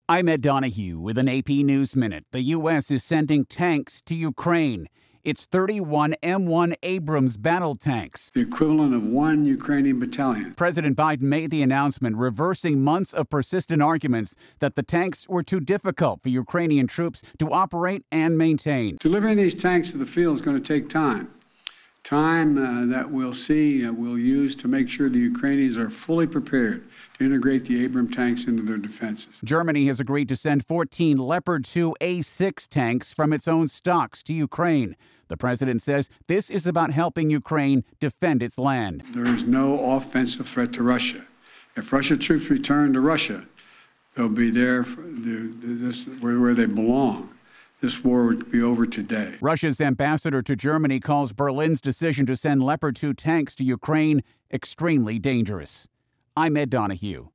I'm Ed Donahue with an AP News Minute. The U.S. is sending tanks to Ukraine. It's 31 M1 Abrams battle tanks, the equivalent of one Ukrainian battalion. President Biden made the announcement, reversing months of persistent arguments that the tanks were too difficult for Ukrainian troops to operate and maintain. Delivering these tanks to the field is going to take time. Time that we'll use to make sure the Ukrainians are fully prepared to integrate the Abrams tanks into their defenses. Germany has agreed to send 14 Leopard 2 A6 tanks from its own stocks to Ukraine. The president says this is about helping Ukraine defend its land. There is no offensive threat to Russia. If Russian troops return to Russia, they'll be there where they belong. This war would be over today. Russia's ambassador to Germany calls Berlin's decision to send Leopard 2 tanks to Ukraine extremely dangerous. I'm Ed Donahue.